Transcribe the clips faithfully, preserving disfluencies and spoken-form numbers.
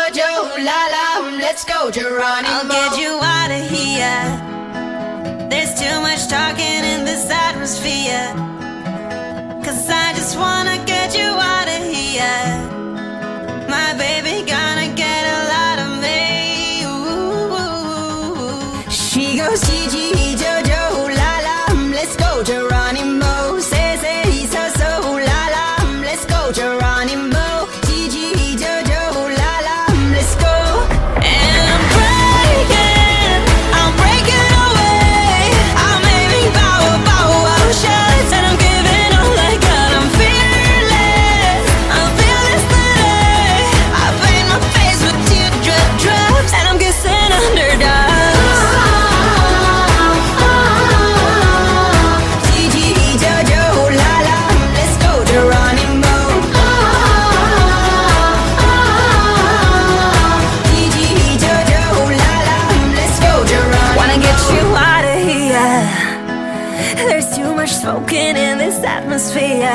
Jojo, la la, let's go Geronimo. I'll get you out of here. There's too much talking in this atmosphere. Cause I just wanna get you out of here. My baby gonna get a lot of me. Ooh. She goes Gigi, Jojo, la la, let's go Geronimo. Say, say, so, so, la la, let's go Geronimo. Gigi, Jojo, la la, let's go. And I'm breaking, I'm breaking away. I'm aiming power, power shots. And I'm giving all I got, I'm fearless. I'm fearless today. I paint my face with teardrop drops. And I'm kissing underdogs. Gigi, Jojo, la la, let's go Geronimo. Gigi, Jojo, la la, let's go Geronimo. Wanna get you out of here. There's too much smoking in this atmosphere.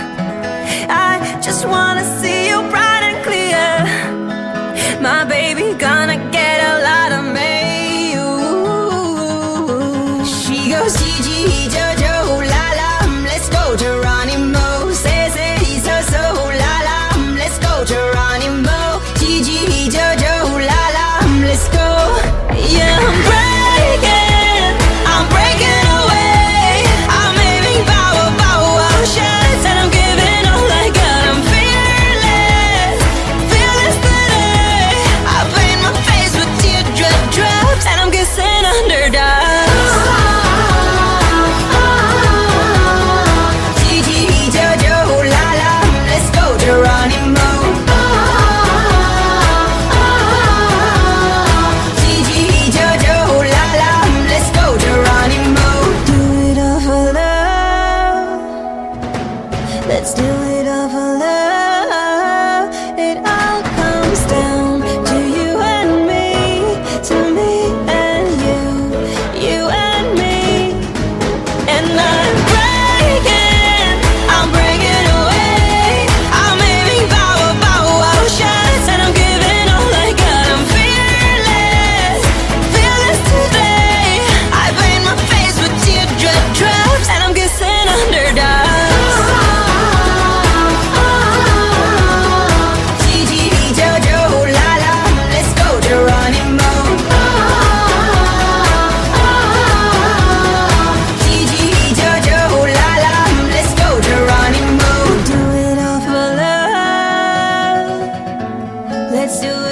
I just wanna see you bright and clear. My baby gonna get a lot of me. Ooh. She goes Gigi, Jojo, la la, let's go Geronimo. Say, say, so, so, la la, let's go Geronimo. Gigi, Jojo, la la, let's go. Yeah, I'm breaking, I'm breaking away. I'm aiming power, power shots. And I'm giving all I got, I'm fearless, fearless today. I paint my face with teardrop drops. And I'm kissing underdogs. Gigi, Jojo, la la, let's go Geronimo. Gigi, Jojo, la la, let's go Geronimo. Do it all for love. Let's do it all for love. It all comes down to you and me, to me and you, you and me. And I'm breaking, I'm breaking away. I'm aiming power, power shots. And I'm giving all I got, I'm fearless, fearless today. I paint my face with teardrop drops. And I'm kissing underdogs. Gigi, Jojo, la la, let's go Geronimo. Gigi, Jojo, la la, let's go Geronimo. Do it all for love. Let's do